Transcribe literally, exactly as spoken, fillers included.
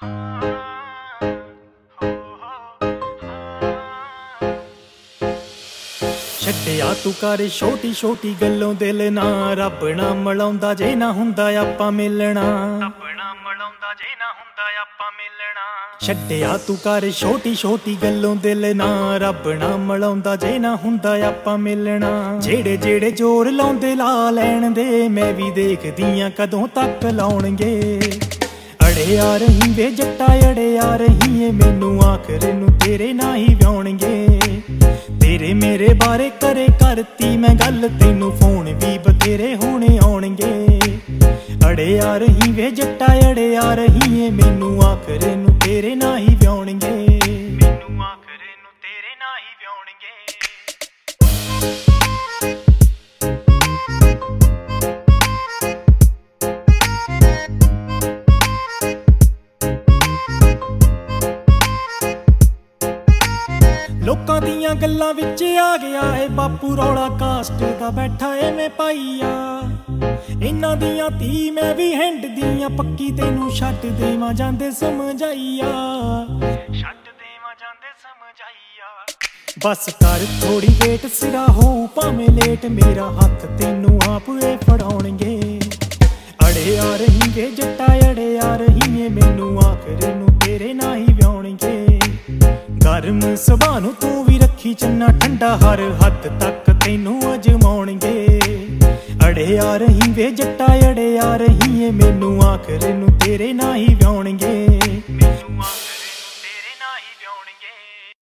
ਛੱਡਿਆ ਤੂੰ ਕਰ ਛੋਟੀ ਛੋਟੀ ਗੱਲੋਂ ਦਿਲ ਨਾ, ਰੱਬ ਨਾ ਮਿਲਾਉਂਦਾ ਜੇ ਨਾ ਹੁੰਦਾ ਆਪਾਂ ਮਿਲਣਾ। ਰੱਬ ਨਾ ਮਿਲਾਉਂਦਾ ਜੇ ਨਾ ਹੁੰਦਾ ਆਪਾਂ ਮਿਲਣਾ। ਛੱਡਿਆ ਤੂੰ ਕਰ ਛੋਟੀ ਛੋਟੀ ਗੱਲੋਂ ਦਿਲ ਨਾ, ਰੱਬ ਨਾ ਮਿਲਾਉਂਦਾ ਜੇ ਨਾ ਹੁੰਦਾ ਆਪਾਂ ਮਿਲਣਾ। ਜਿਹੜੇ ਜਿਹੜੇ ਜ਼ੋਰ ਲਾਉਂਦੇ ਲਾ ਲੈਣ ਦੇ, ਮੈਂ ਵੀ ਦੇਖਦੀ ਆਂ ਕਦੋਂ ਤੱਕ ਲਾਉਣਗੇ। ਅੜੇ ਆ ਰਹੀ ਵੇ ਜੱਟਾ ਅੜੇ ਆ ਰਹੀ ਏ, ਮੈਨੂੰ ਆਖਰ ਨੂੰ ਤੇਰੇ ਨਾਲ ਹੀ ਵਿਆਉਣਗੇ। ਤੇਰੇ ਮੇਰੇ ਬਾਰੇ ਕਰੇ ਕਰਤੀ ਮੈਂ ਗੱਲ, ਤੈਨੂੰ ਫੋਨ ਵੀ ਬਥੇਰੇ ਹੋਣੇ ਆਉਣਗੇ। ਅੜੇ ਆ ਰਹੀ ਵੇ ਜੱਟਾ ਅੜੇ ਆ ਰਹੀ ਏ, ਮੈਨੂੰ ਆਖਰ ਨੂੰ ਤੇਰੇ ਨਾਲ ਹੀ ਵਿਆਉਣਗੇ। ਮੈਨੂੰ ਆਖਰ ਨੂੰ ਤੇਰੇ ਨਾਲ ਹੀ ਵਿਆਉਣਗੇ। ਲੋਕਾਂ ਦੀਆਂ ਗੱਲਾਂ ਵਿੱਚ ਆ ਗਿਆ ਏ ਬਾਪੂ ਰੌਲਾ, ਕਾਸਟ ਦਾ ਬੈਠਾ ਐਵੇਂ ਪਾਈਆ। ਇਹਨਾਂ ਦੀਆਂ ਧੀ ਮੈਂ ਵੀ ਹੈਂਡ ਦੀਆਂ ਪੱਕੀ, ਤੈਨੂੰ ਛੱਡ ਦੇਵਾਂ ਜਾਂਦੇ ਸਮਝਾਈਆ। ਛੱਡ ਦੇਵਾਂ ਜਾਂਦੇ ਸਮਝਾਈਆ। ਬਸ ਕਰ ਥੋੜੀ ਵੇਟ ਸਿਰਾ ਹੋਊ ਭਾਵੇਂ ਲੇਟ, ਮੇਰਾ ਹੱਥ ਤੈਨੂੰ ਆਪ ਏ ਫੜਾਉਣਗੇ। ਅੜੇ ਆ ਰਹੀ ਵੇ ਜੱਟਾ ਅੜੇ ਆ ਰਹੀ ਏ, ਮੈਨੂੰ ਆਖਰ ਨੂੰ ਤੇਰੇ ਨਾਲ ਹੀ ਵਿਆਉਣਗੇ। ਗਰਮ ਸੁਭਾਅ ਨੂੰ ਤੂੰ ਵੀ ਰੱਖੀ ਚੰਨਾ ਠੰਡਾ, ਹਰ ਹੱਦ ਤੱਕ ਤੈਨੂੰ ਅਜਮਾਉਣਗੇ। ਅੜੇ ਆ ਰਹੀ ਵੇ ਜੱਟਾ ਅੜੇ ਆ ਰਹੀ ਏ, ਮੈਨੂੰ ਆਖਰ ਨੂੰ ਤੇਰੇ ਨਾਲ ਹੀ ਵਿਆਉਣਗੇ।